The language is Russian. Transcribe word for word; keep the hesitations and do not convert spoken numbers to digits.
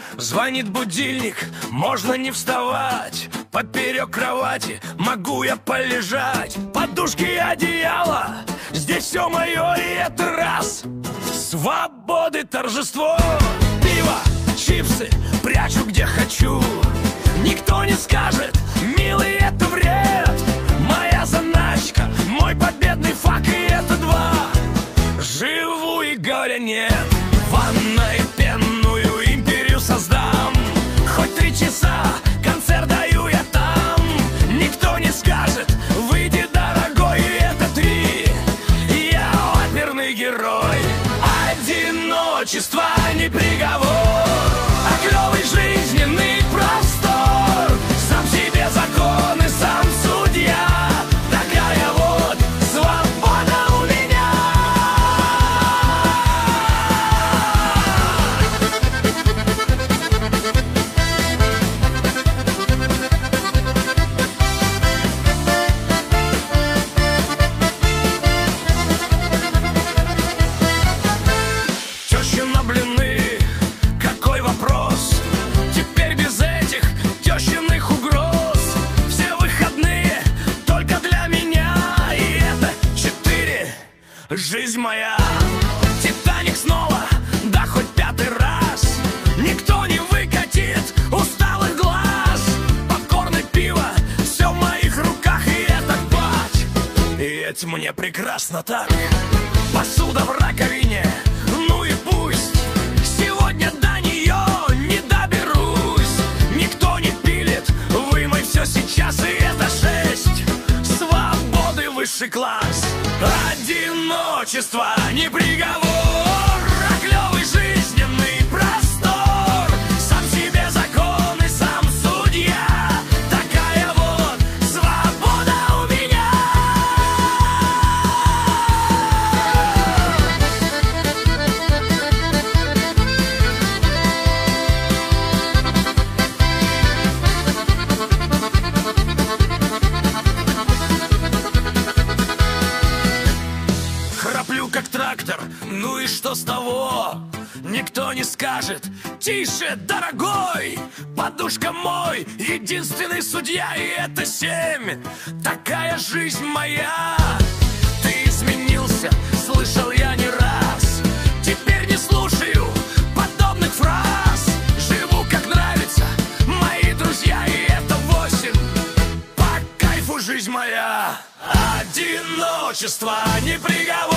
Звонит будильник, можно не вставать. Поперек кровати могу я полежать. Подушки и одеяло, здесь все мое, и это раз. Свободы торжество. Пиво, чипсы, прячу где хочу. Никто не скажет, милый, это вред. Моя заначка, мой победный фак, и это два. Живу и горя нет. В ванной пенную империю создам. Хоть три часа концерт даю я там. Никто не скажет, выйди, дорогой, и это три. Я оперный герой. Одиночество не приговор, а клевый жизненный простор. Сам себе закон и сам судья. Такая вот свобода у меня. Тещина блины, какой вопрос? Теперь без этих тещиных угроз. Все выходные только для меня. И это четыре, жизнь моя. Титаник снова, да хоть пятый раз. Никто не выкатит усталых глаз. Попкорн и пиво, все в моих руках, и это пать. И ведь мне прекрасно так. Посуда в раковине, ну и пусть. Сегодня до нее не доберусь. Никто не пилит, вымой все сейчас, и это шесть. Свободы высший класс. Одиночество не приговор, а клевый жизненный простор. Сам себе закон и сам судья. Такая вот свобода у меня. Храплю как трактор, ну и что с того? Никто не скажет, тише, дорогой. Подушка мой, единственный судья, и это семь. Такая жизнь моя. Ты изменился, слышал я не раз. Теперь не слушаю подобных фраз. Живу как нравится, мои друзья, и это восемь. По кайфу жизнь моя. Одиночество не приговор,